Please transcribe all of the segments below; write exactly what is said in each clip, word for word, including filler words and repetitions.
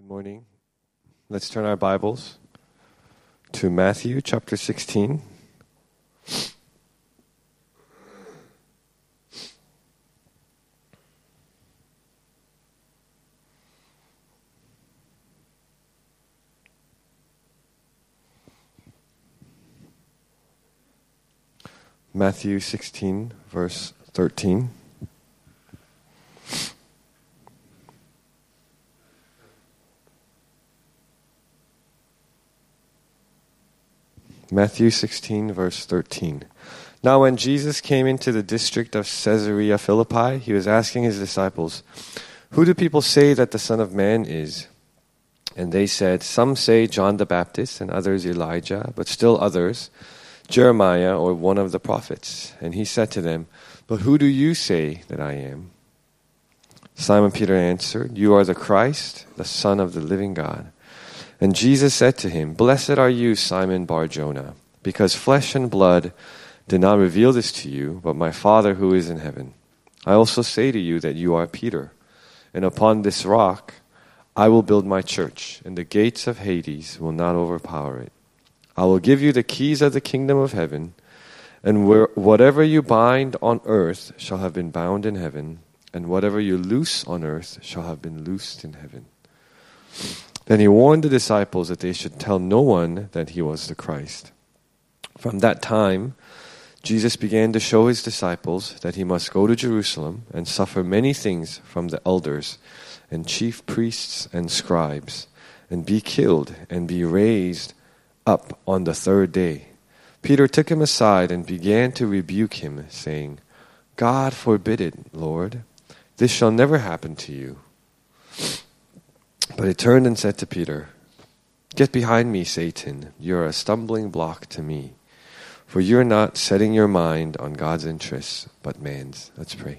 Good morning. Let's turn our Bibles to Matthew chapter sixteen. Matthew sixteen, verse thirteen. Matthew sixteen, verse thirteen. Now when Jesus came into the district of Caesarea Philippi, he was asking his disciples, "Who do people say that the Son of Man is?" And they said, "Some say John the Baptist, and others Elijah, but still others, Jeremiah or one of the prophets." And he said to them, "But who do you say that I am?" Simon Peter answered, "You are the Christ, the Son of the living God." And Jesus said to him, "Blessed are you, Simon Bar-Jonah, because flesh and blood did not reveal this to you, but my Father who is in heaven. I also say to you that you are Peter, and upon this rock I will build my church, and the gates of Hades will not overpower it. I will give you the keys of the kingdom of heaven, and where, whatever you bind on earth shall have been bound in heaven, and whatever you loose on earth shall have been loosed in heaven." Then he warned the disciples that they should tell no one that he was the Christ. From that time, Jesus began to show his disciples that he must go to Jerusalem and suffer many things from the elders and chief priests and scribes, and be killed and be raised up on the third day. Peter took him aside and began to rebuke him, saying, "God forbid it, Lord. This shall never happen to you." But he turned and said to Peter, "Get behind me, Satan. You are a stumbling block to me, for you're not setting your mind on God's interests, but man's." Let's pray.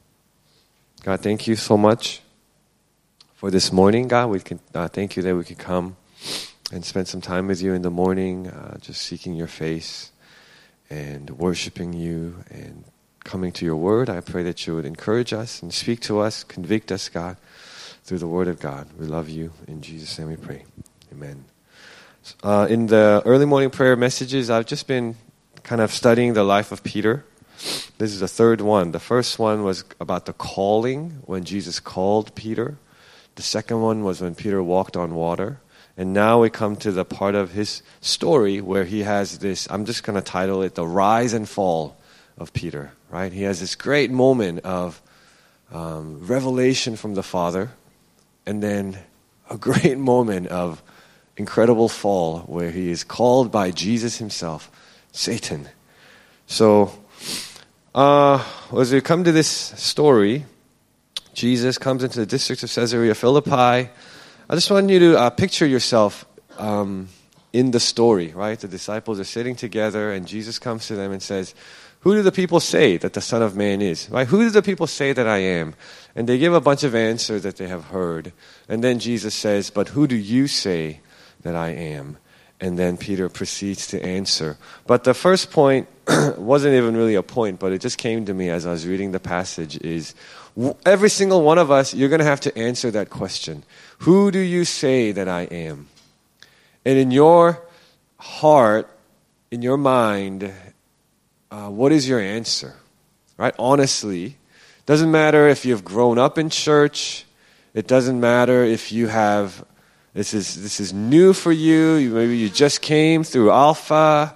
God, thank you so much for this morning. God, we can uh, thank you that we could come and spend some time with you in the morning, uh, just seeking your face and worshiping you and coming to your word. I pray that you would encourage us and speak to us, convict us, God, through the word of God. We love you. In Jesus' name we pray. Amen. Uh, in the early morning prayer messages, I've just been kind of studying the life of Peter. This is the third one. The first one was about the calling, when Jesus called Peter. The second one was when Peter walked on water. And now we come to the part of his story where he has this, I'm just going to title it, the rise and fall of Peter, right? He has this great moment of um, revelation from the Father, and then a great moment of incredible fall where he is called by Jesus himself, Satan. So, uh, as we come to this story, Jesus comes into the district of Caesarea Philippi. I just want you to uh, picture yourself um, in the story, right? The disciples are sitting together, and Jesus comes to them and says, "Who do the people say that the Son of Man is?" Right? "Who do the people say that I am?" And they give a bunch of answers that they have heard. And then Jesus says, "But who do you say that I am?" And then Peter proceeds to answer. But the first point wasn't even really a point, but it just came to me as I was reading the passage is, every single one of us, you're going to have to answer that question. Who do you say that I am? And in your heart, in your mind, uh, what is your answer? Right? Honestly, doesn't matter if you've grown up in church. It doesn't matter if you have, this is this is new for you. you maybe you just came through Alpha.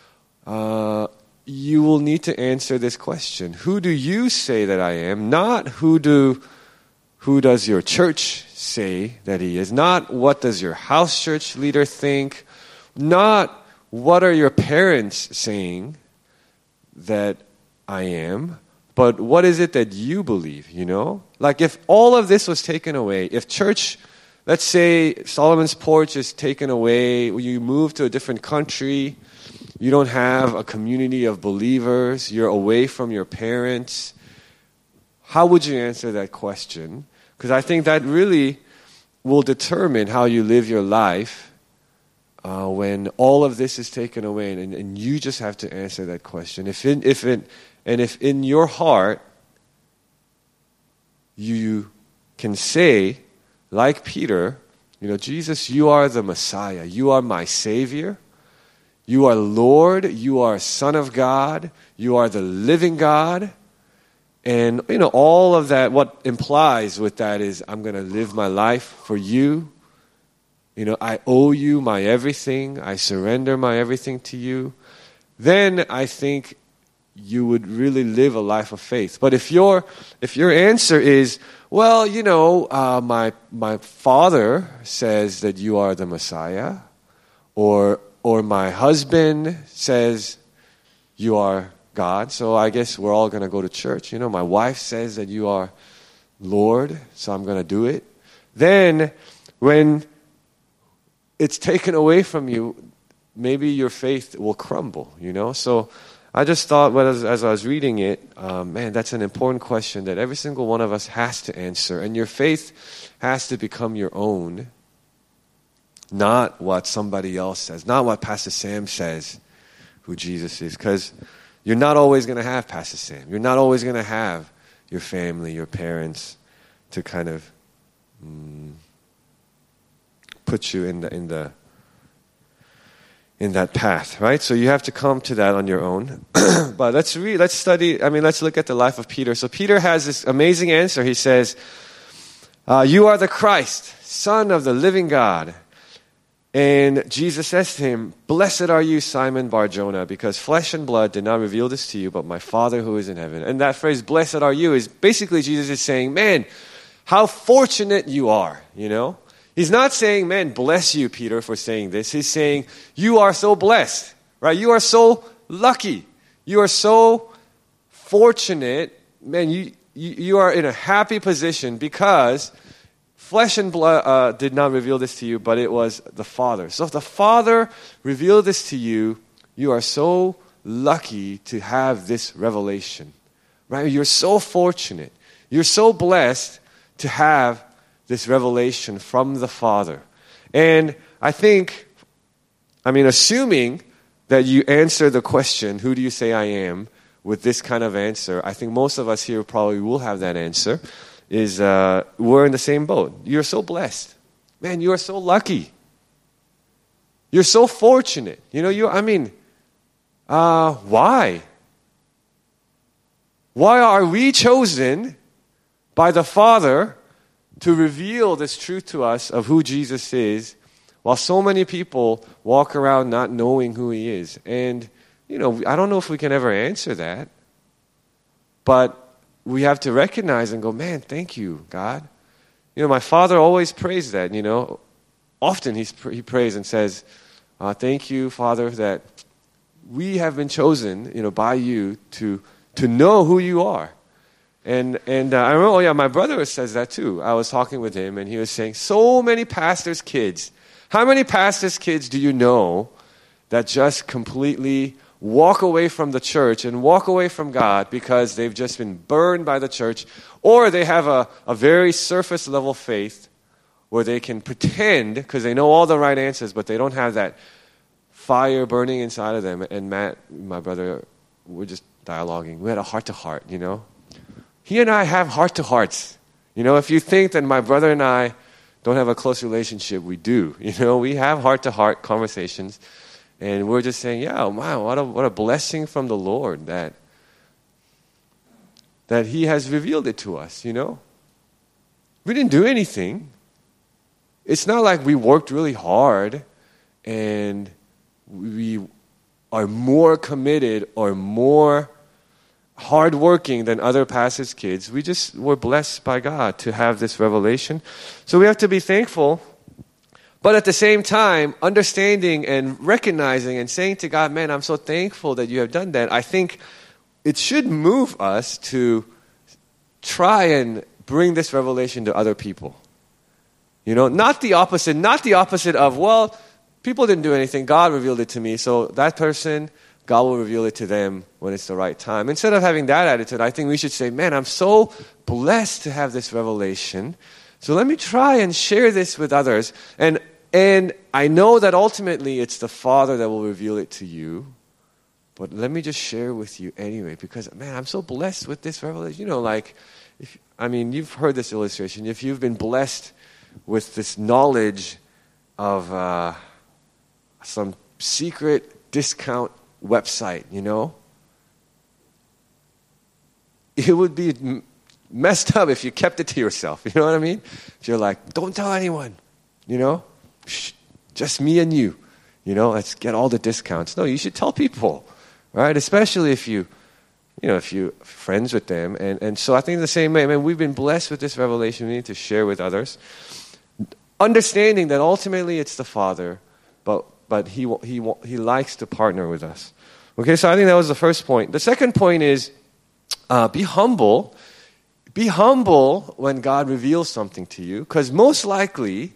Uh, you will need to answer this question. Who do you say that I am? Not who do who does your church say that he is. Not what does your house church leader think. Not what are your parents saying that I am. But what is it that you believe, you know? Like if all of this was taken away, if church, let's say Solomon's Porch is taken away, you move to a different country, you don't have a community of believers, you're away from your parents, how would you answer that question? Because I think that really will determine how you live your life uh, when all of this is taken away, and, and you just have to answer that question. If in, if it, and if in your heart you can say, like Peter, You know, Jesus, you are the Messiah. You are my Savior. You are Lord. You are Son of God. You are the living God. And, you know, all of that, what implies with that is I'm going to live my life for you. You know, I owe you my everything. I surrender my everything to you. Then I think you would really live a life of faith. But if your if your answer is, well, you know, uh, my my father says that you are the Messiah, or or my husband says you are God, so I guess we're all going to go to church. You know, my wife says that you are Lord, so I'm going to do it. Then when it's taken away from you, maybe your faith will crumble, you know? So I just thought, well, as, as I was reading it, um, man, that's an important question that every single one of us has to answer. And your faith has to become your own, not what somebody else says, not what Pastor Sam says who Jesus is. Because you're not always going to have Pastor Sam. You're not always going to have your family, your parents to kind of mm, put you in the in the in that path, right? So you have to come to that on your own. But let's read, let's study, I mean, let's look at the life of Peter. So Peter has this amazing answer. He says, uh, you are the Christ, Son of the living God. And Jesus says to him, blessed are you, Simon Bar-Jonah, because flesh and blood did not reveal this to you, but my Father who is in heaven. And that phrase, blessed are you, is basically Jesus is saying, man, how fortunate you are, you know? He's not saying, man, bless you, Peter, for saying this. He's saying, you are so blessed, right? You are so lucky. You are so fortunate. Man, you, you, you are in a happy position because flesh and blood uh, did not reveal this to you, but it was the Father. So if the Father revealed this to you, you are so lucky to have this revelation, right? You're so fortunate. You're so blessed to have this revelation from the Father. And I think, I mean, assuming that you answer the question, who do you say I am, with this kind of answer, I think most of us here probably will have that answer, is uh, we're in the same boat. You're so blessed. Man, you are so lucky. You're so fortunate. You know, you. I mean, uh, why? Why are we chosen by the Father to reveal this truth to us of who Jesus is, while so many people walk around not knowing who he is? And, you know, I don't know if we can ever answer that, but we have to recognize and go, man, thank you, God. You know, my father always prays that, you know. Often he's, he prays and says, uh, thank you, Father, that we have been chosen, you know, by you to to know who you are. And and uh, I remember, oh yeah, my brother says that too. I was talking with him, and he was saying, so many pastors' kids. How many pastors' kids do you know that just completely walk away from the church and walk away from God because they've just been burned by the church, or they have a, a very surface level faith where they can pretend because they know all the right answers, but they don't have that fire burning inside of them. And Matt, my brother, we're just dialoguing. We had a heart-to-heart, you know. He and I have heart-to-hearts. You know, if you think that my brother and I don't have a close relationship, we do. You know, we have heart-to-heart conversations. And we're just saying, yeah, wow, what a, what a blessing from the Lord that, that he has revealed it to us, you know. We didn't do anything. It's not like we worked really hard and we are more committed or more hardworking than other pastors' kids. We just were blessed by God to have this revelation. So we have to be thankful, but at the same time, understanding and recognizing and saying to God, man, I'm so thankful that you have done that. I think it should move us to try and bring this revelation to other people. You know, not the opposite, not the opposite of, well, people didn't do anything, God revealed it to me, so that person, God will reveal it to them when it's the right time. Instead of having that attitude, I think we should say, man, I'm so blessed to have this revelation. So let me try and share this with others. And and I know that ultimately it's the Father that will reveal it to you. But let me just share with you anyway, because, man, I'm so blessed with this revelation. You know, like, if, I mean, you've heard this illustration. If you've been blessed with this knowledge of uh, some secret discount website, you know, it would be m- messed up if you kept it to yourself. You know what I mean? If you're like, don't tell anyone, you know, Shh, just me and you, you know, let's get all the discounts. No, you should tell people, right? Especially if you, you know, if you're friends with them. And, and so I think the same way, man, we've been blessed with this revelation. We need to share with others. Understanding that ultimately it's the Father, but but he he he likes to partner with us. Okay, so I think that was the first point. The second point is uh, be humble. Be humble when God reveals something to you, because most likely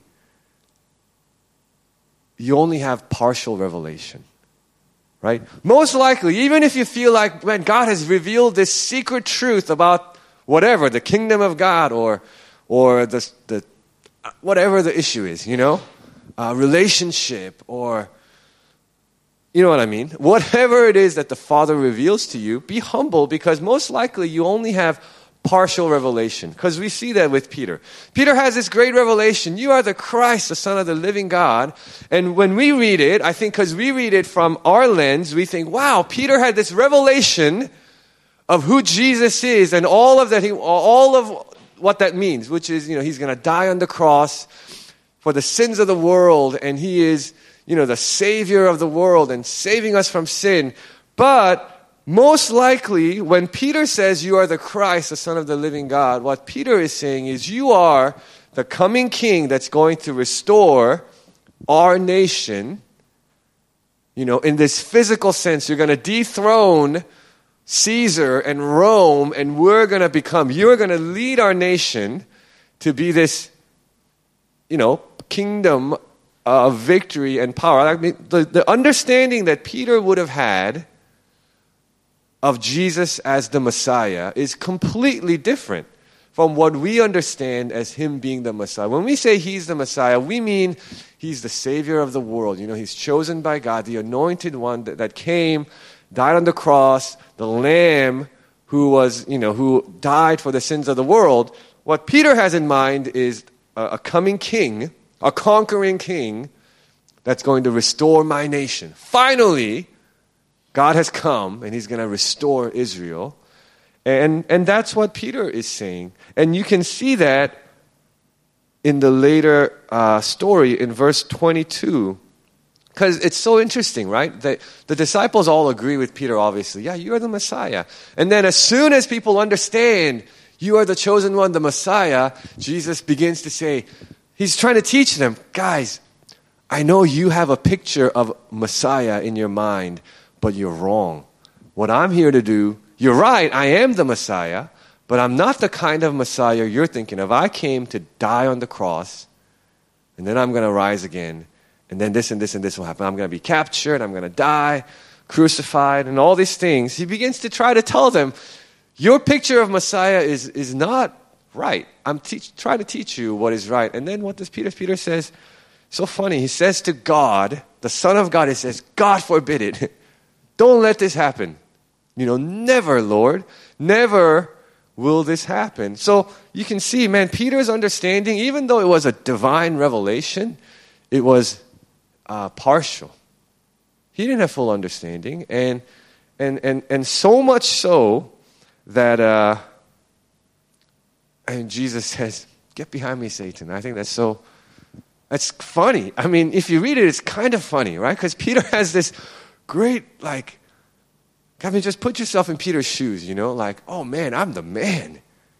you only have partial revelation. Right? Most likely, even if you feel like, man, God has revealed this secret truth about whatever, the kingdom of God or or the the whatever the issue is, you know, uh, relationship or, you know what I mean? Whatever it is that the Father reveals to you, be humble, because most likely you only have partial revelation. Because we see that with Peter. Peter has this great revelation. You are the Christ, the Son of the living God. And when we read it, I think because we read it from our lens, we think, wow, Peter had this revelation of who Jesus is and all of that, he, all of what that means, which is, you know, he's going to die on the cross for the sins of the world, and he is, you know, the Savior of the world and saving us from sin. But most likely, when Peter says you are the Christ, the Son of the living God, what Peter is saying is you are the coming King that's going to restore our nation. You know, in this physical sense, you're going to dethrone Caesar and Rome, and we're going to become, you're going to lead our nation to be this, you know, kingdom of victory and power. I mean, the, the understanding that Peter would have had of Jesus as the Messiah is completely different from what we understand as him being the Messiah. When we say he's the Messiah, we mean he's the Savior of the world. You know, he's chosen by God, the anointed one that, that came, died on the cross, the Lamb who was, you know, who died for the sins of the world. What Peter has in mind is a, a coming king, a conquering king that's going to restore my nation. Finally, God has come and he's going to restore Israel. And, and that's what Peter is saying. And you can see that in the later uh, story in verse twenty-two. Because it's so interesting, right? That the disciples all agree with Peter, obviously. Yeah, you are the Messiah. And then as soon as people understand you are the chosen one, the Messiah, Jesus begins to say, he's trying to teach them, guys, I know you have a picture of Messiah in your mind, but you're wrong. What I'm here to do, you're right, I am the Messiah, but I'm not the kind of Messiah you're thinking of. I came to die on the cross, and then I'm going to rise again. And then this and this and this will happen. I'm going to be captured. I'm going to die, crucified, and all these things. He begins to try to tell them, your picture of Messiah is, is not right. I'm teach, trying to teach you what is right. And then what does Peter? Peter says, so funny. He says to God, the Son of God, he says, God forbid it. Don't let this happen. You know, never, Lord. Never will this happen. So you can see, man, Peter's understanding, even though it was a divine revelation, it was Uh, partial. He didn't have full understanding, and and and and so much so that uh, and Jesus says, "Get behind me, Satan." I think that's so. That's funny. I mean, if you read it, it's kind of funny, right? Because Peter has this great, like, I mean, just put yourself in Peter's shoes, you know, like, oh man, I'm the man.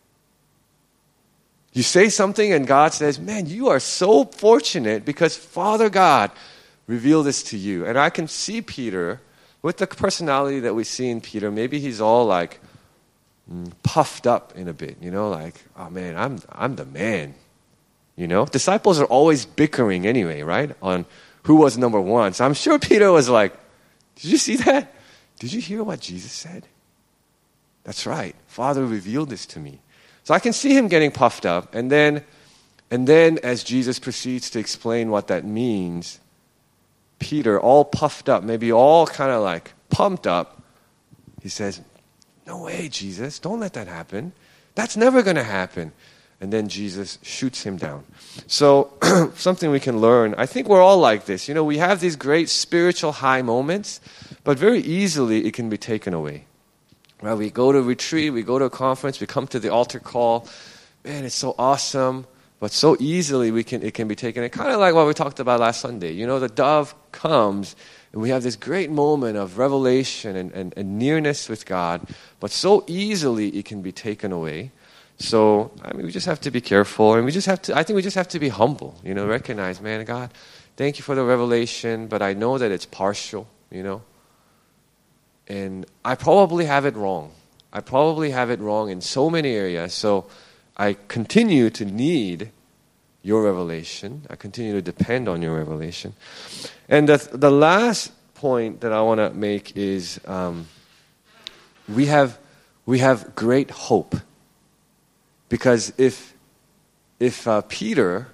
You say something, and God says, "Man, you are so fortunate because Father God revealed this to you." And I can see Peter, with the personality that we see in Peter, maybe he's all like puffed up in a bit, you know, like, oh man, I'm I'm the man. You know, disciples are always bickering anyway, right? On who was number one. So I'm sure Peter was like, did you see that? Did you hear what Jesus said? That's right. Father revealed this to me. So I can see him getting puffed up. And then, and then as Jesus proceeds to explain what that means, Peter, all puffed up, maybe all kind of like pumped up, he says, no way, Jesus, don't let that happen. That's never going to happen. and then Jesus shoots him down. So something we can learn. I think we're all like this. You know, we have these great spiritual high moments, but very easily it can be taken away. Right? We go to a retreat, we go to a conference, we come to the altar call. Man, it's so awesome. But so easily we can it can be taken. Kind of like what we talked about last Sunday. You know, the dove comes, and we have this great moment of revelation and, and, and nearness with God. But so easily it can be taken away. So, I mean, we just have to be careful. And we just have to, I think we just have to be humble. You know, recognize, man, God, thank you for the revelation. But I know that it's partial, you know. And I probably have it wrong. I probably have it wrong in so many areas. So, I continue to need your revelation. I continue to depend on your revelation. And the, the last point that I want to make is um, we have we have great hope. Because if if uh, Peter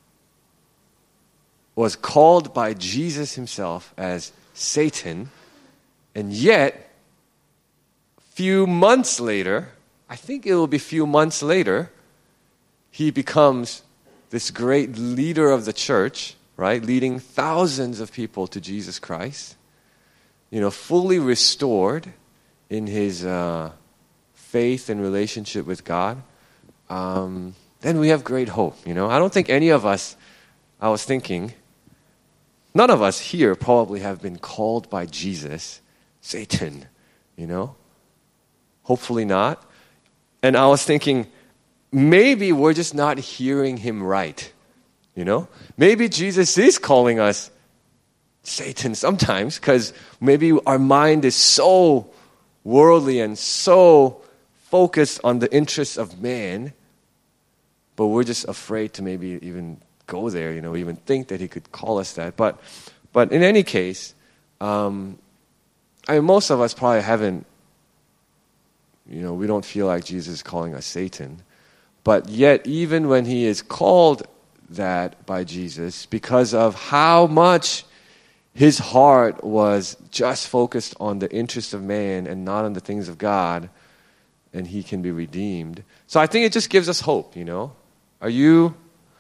was called by Jesus himself as Satan, and yet few months later, I think it will be a few months later, he becomes this great leader of the church, right? Leading thousands of people to Jesus Christ. You know, fully restored in his uh, faith and relationship with God. Um, then we have great hope, you know. I don't think any of us, I was thinking, none of us here probably have been called by Jesus, Satan, you know. Hopefully not. And I was thinking, maybe we're just not hearing him right, you know? Maybe Jesus is calling us Satan sometimes because maybe our mind is so worldly and so focused on the interests of man, but we're just afraid to maybe even go there, you know, even think that he could call us that. But, but in any case, um, I mean, most of us probably haven't. You know, we don't feel like Jesus is calling us Satan. But yet, even when he is called that by Jesus, because of how much his heart was just focused on the interest of man and not on the things of God, and he can be redeemed. So I think it just gives us hope, you know. Are you...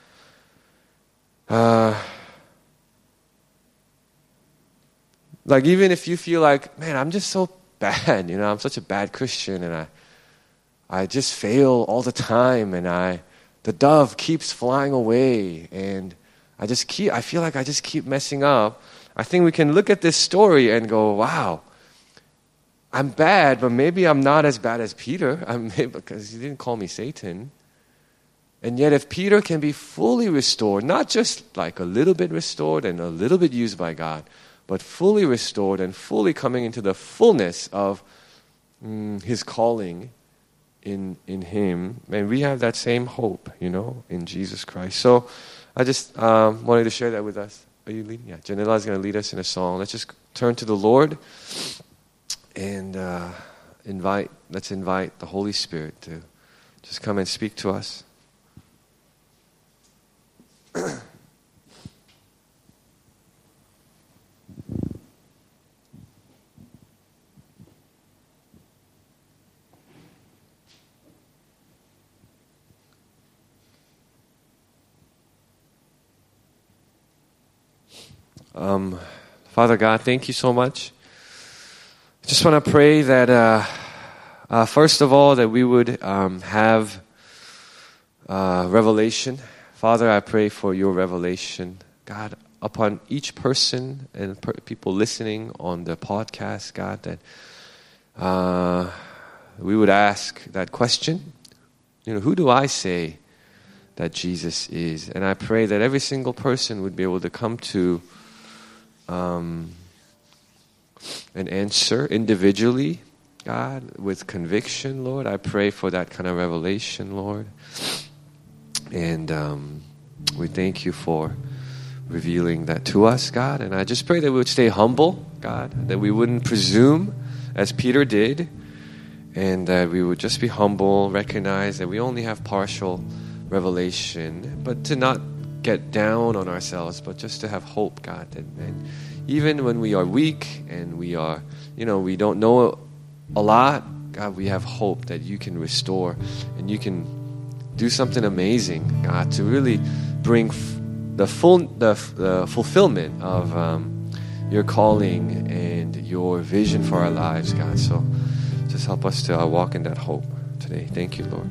Uh, like, even if you feel like, man, I'm just so bad, you know, I'm such a bad Christian, and I, I just fail all the time, and I, the dove keeps flying away, and I just keep, I feel like I just keep messing up. I think we can look at this story and go, wow, I'm bad, but maybe I'm not as bad as Peter, I'm, because he didn't call me Satan. And yet if Peter can be fully restored, not just like a little bit restored and a little bit used by God, but fully restored and fully coming into the fullness of mm, his calling in in him. And we have that same hope, you know, in Jesus Christ. So I just um, wanted to share that with us. Are you leading? Yeah, Janela is going to lead us in a song. Let's just turn to the Lord and uh, invite, let's invite the Holy Spirit to just come and speak to us. Um, Father God, thank you so much. I just want to pray that, uh, uh, first of all, that we would um, have uh, revelation. Father, I pray for your revelation, God, upon each person and per- people listening on the podcast, God, that uh, we would ask that question, you know, who do I say that Jesus is? And I pray that every single person would be able to come to Um, an answer individually, God, with conviction, Lord. I pray for that kind of revelation, Lord. And um, we thank you for revealing that to us, God. And I just pray that we would stay humble, God, that we wouldn't presume as Peter did, and that we would just be humble, recognize that we only have partial revelation, but to not get down on ourselves, but just to have hope, God. And, and even when we are weak and we are, you know, we don't know a lot, God, we have hope that you can restore and you can do something amazing, God, to really bring f- the full the, f- the fulfillment of um, your calling and your vision for our lives, God. So just help us to uh, walk in that hope today. Thank you, Lord.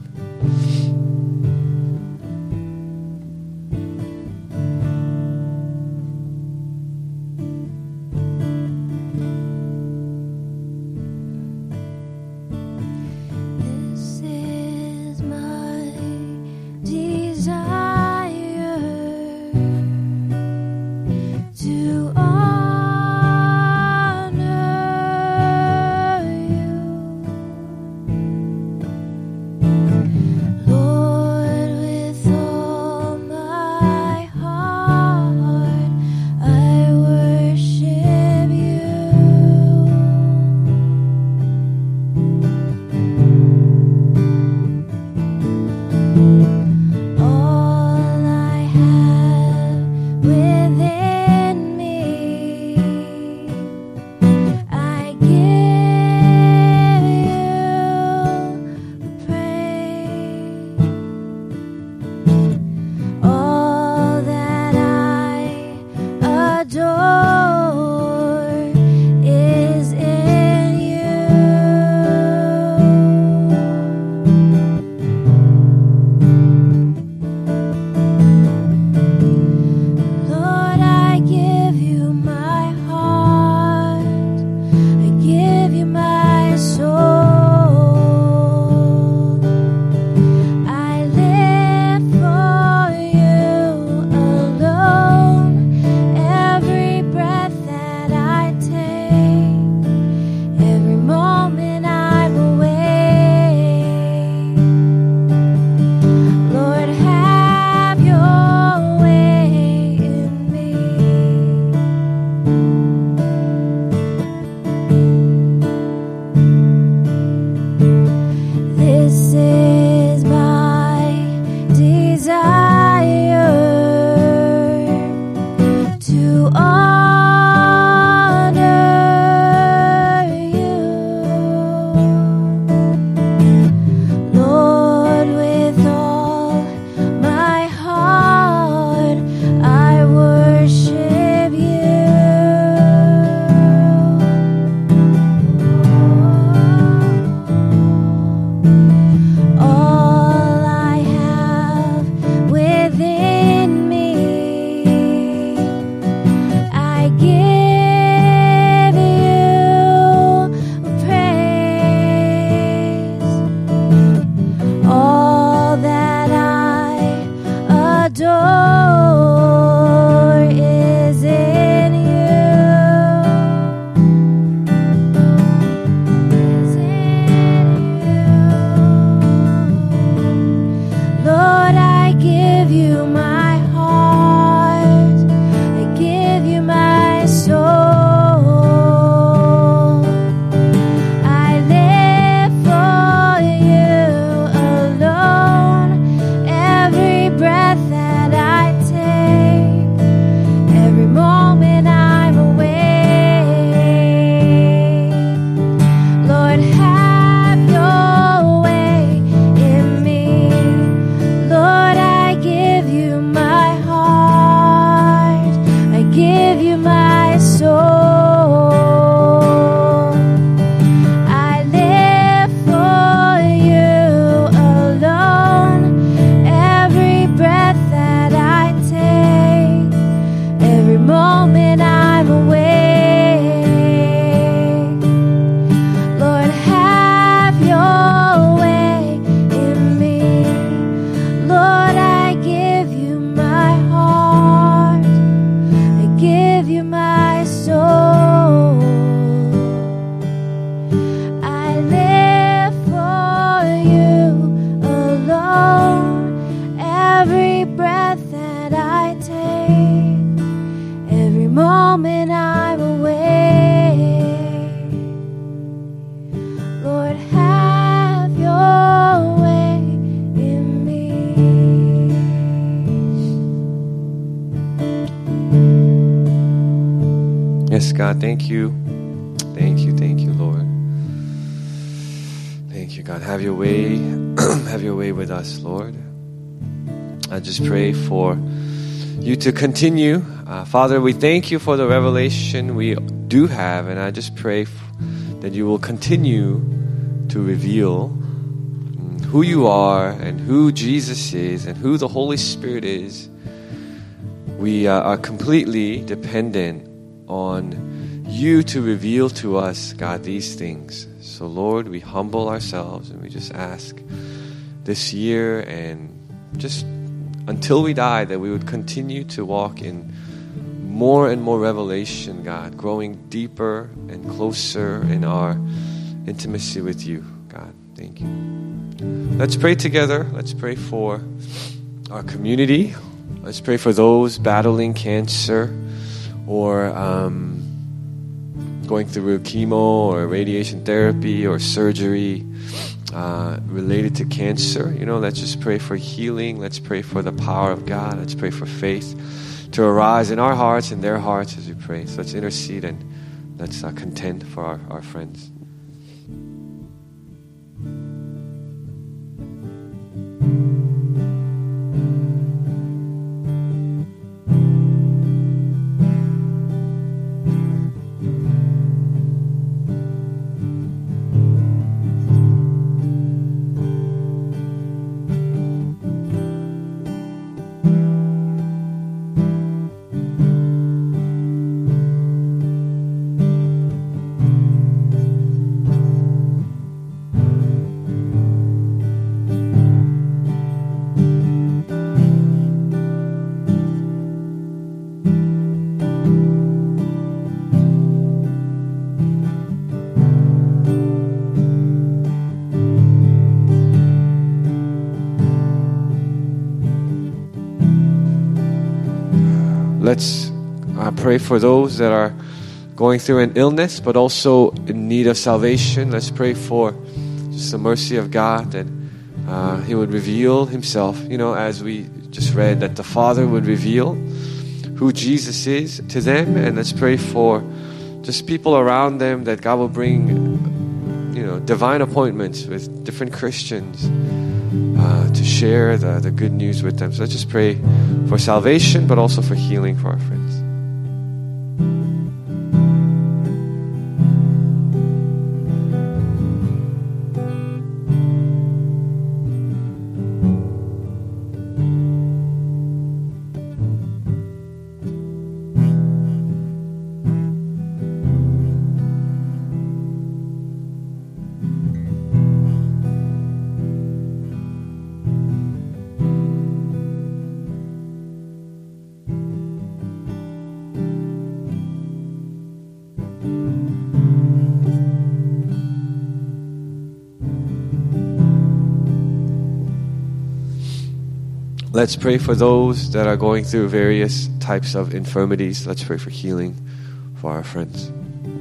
Yes, God, thank you. Thank you, thank you, Lord. Thank you, God. Have your way. Have your way with us, Lord. I just pray for you to continue. Uh, Father, we thank you for the revelation we do have, and I just pray f- that you will continue to reveal who you are and who Jesus is and who the Holy Spirit is. We uh, are completely dependent on you to reveal to us, God, these things. So Lord, we humble ourselves and we just ask this year and just until we die that we would continue to walk in more and more revelation, God, growing deeper and closer in our intimacy with you, God. Thank you. Let's pray together. Let's pray for our community. Let's pray for those battling cancer or um, going through chemo or radiation therapy or surgery uh, related to cancer. You know, let's just pray for healing. Let's pray for the power of God. Let's pray for faith to arise in our hearts and their hearts as we pray. So let's intercede and let's uh, contend for our, our friends. Let's uh, pray for those that are going through an illness, but also in need of salvation. Let's pray for just the mercy of God, that uh, He would reveal Himself, you know, as we just read, that the Father would reveal who Jesus is to them. And let's pray for just people around them, that God will bring, you know, divine appointments with different Christians uh, to share the, the good news with them. So let's just pray for salvation, but also for healing for our friends. Let's pray for those that are going through various types of infirmities. Let's pray for healing for our friends.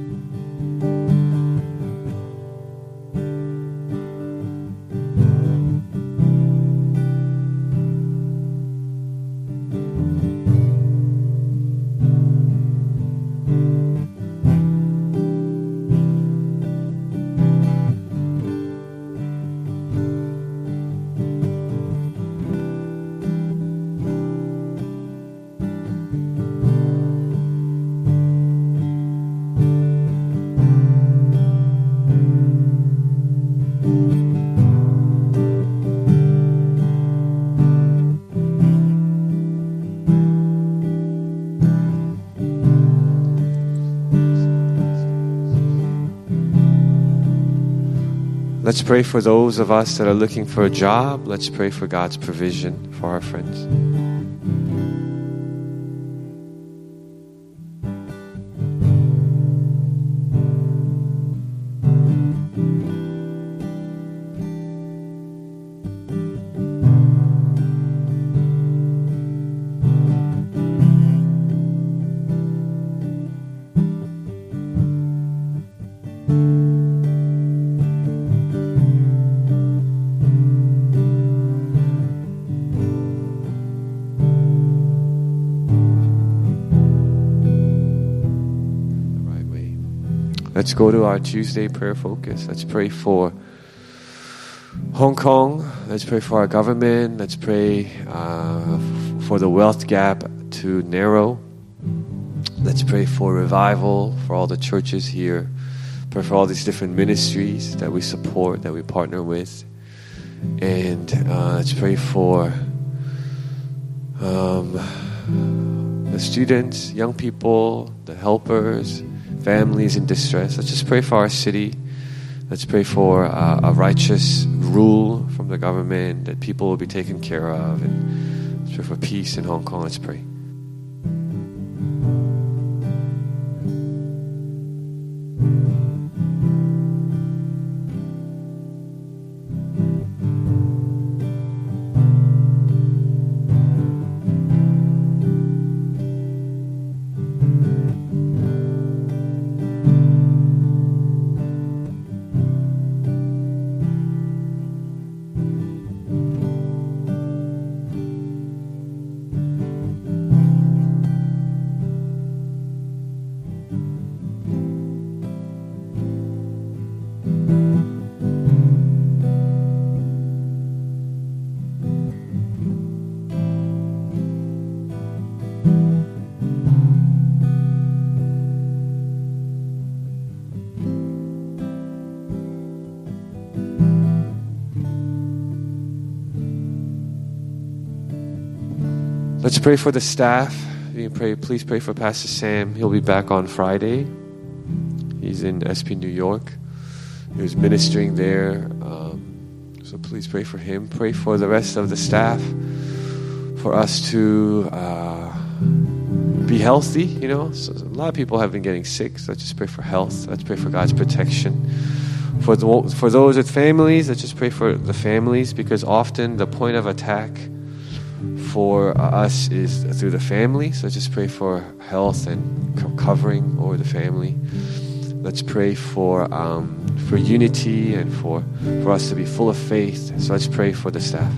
Let's pray for those of us that are looking for a job. Let's pray for God's provision for our friends. Let's go to our Tuesday prayer focus. Let's pray for Hong Kong, let's pray for our government. Let's pray uh, for the wealth gap to narrow. Let's pray for revival for all the churches here. Pray for all these different ministries that we support, that we partner with. And uh, let's pray for um, the students, young people, the helpers, families in distress. Let's just pray for our city. Let's pray for uh, a righteous rule from the government, that people will be taken care of. And let's pray for peace in Hong Kong. Let's pray. Let's pray for the staff. You can pray, please pray for Pastor Sam. He'll be back on Friday. He's in S P New York. He was ministering there. Um, so please pray for him. Pray for the rest of the staff, for us to uh, be healthy. You know, so a lot of people have been getting sick. So let's just pray for health. Let's pray for God's protection. For the, for those with families, let's just pray for the families, because often the point of attack for us is through the family. So just pray for health and co- covering over the family. Let's pray for um, for unity and for, for us to be full of faith. So let's pray for the staff.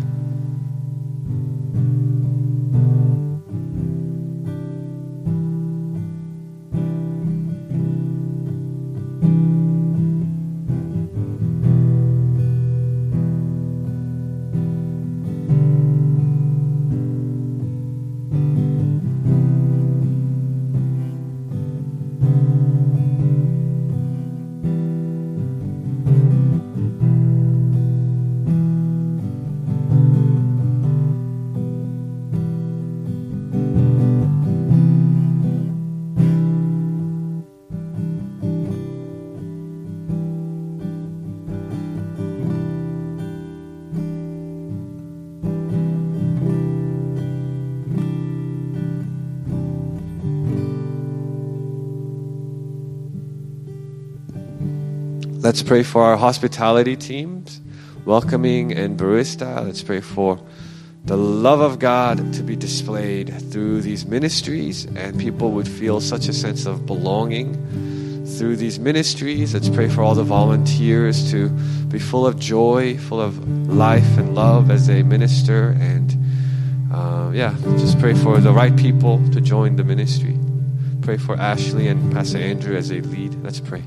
Let's pray for our hospitality teams, welcoming and barista. Let's pray for the love of God to be displayed through these ministries, and people would feel such a sense of belonging through these ministries. Let's pray for all the volunteers to be full of joy, full of life and love as they minister. And uh, yeah, just pray for the right people to join the ministry. Pray for Ashley and Pastor Andrew as they lead. Let's pray.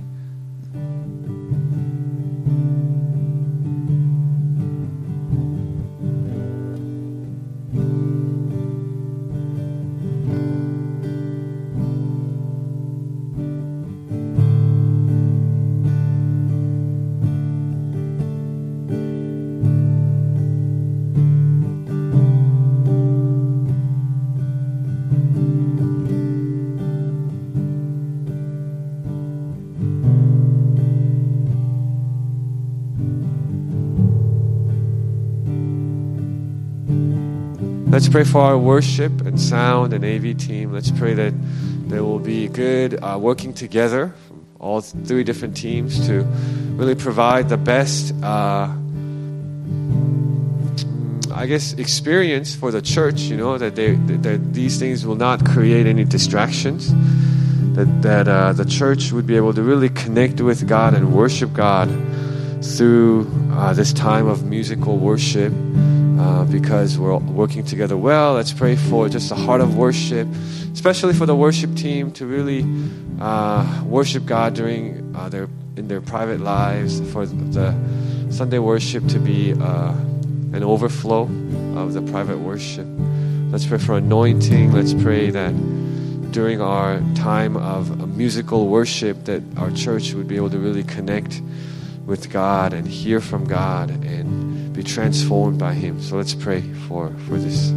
Let's pray for our worship and sound and A V team. Let's pray that there will be good uh, working together from all three different teams to really provide the best, uh, I guess, experience for the church. You know, that they that these things will not create any distractions. That that uh, the church would be able to really connect with God and worship God through uh, this time of musical worship. Uh, because we're working together well. Let's pray for just a heart of worship, especially for the worship team to really uh, worship God during uh, their in their private lives, for the Sunday worship to be uh, an overflow of the private worship. Let's pray for anointing. Let's pray that during our time of musical worship that our church would be able to really connect with God and hear from God and be transformed by Him. So let's pray for, for this.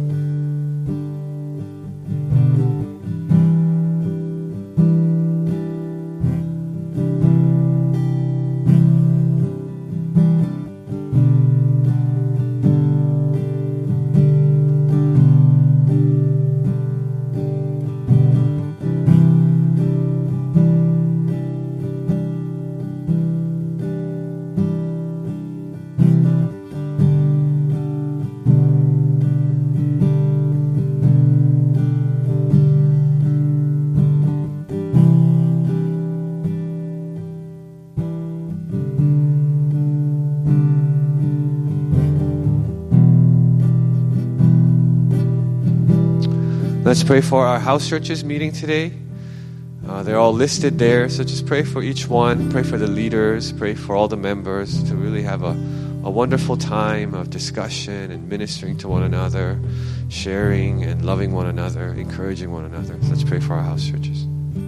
Let's pray for our house churches meeting today. Uh, they're all listed there, so just pray for each one. Pray for the leaders. Pray for all the members to really have a, a wonderful time of discussion and ministering to one another, sharing and loving one another, encouraging one another. So let's pray for our house churches.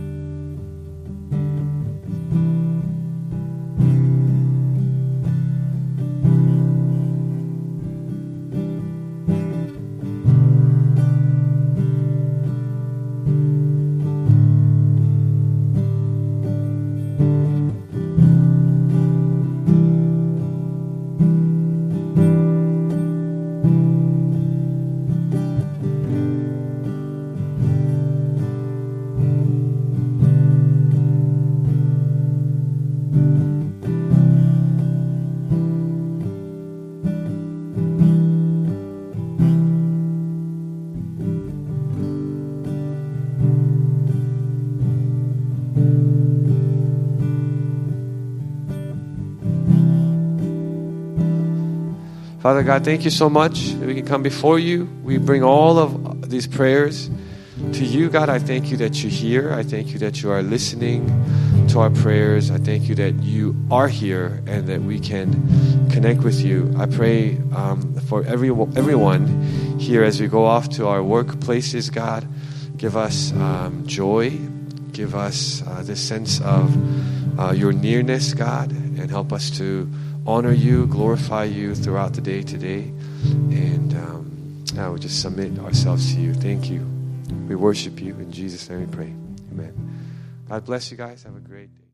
Father God, thank you so much that we can come before you. We bring all of these prayers to you, God. I thank you that you hear. I thank you that you are listening to our prayers. I thank you that you are here and that we can connect with you. I pray um, for every, everyone here as we go off to our workplaces, God. Give us um, joy. Give us uh, this sense of uh, your nearness, God, and help us to honor you, glorify you throughout the day today. And um, now we just submit ourselves to you. Thank you. We worship you. In Jesus' name we pray. Amen. God bless you guys. Have a great day.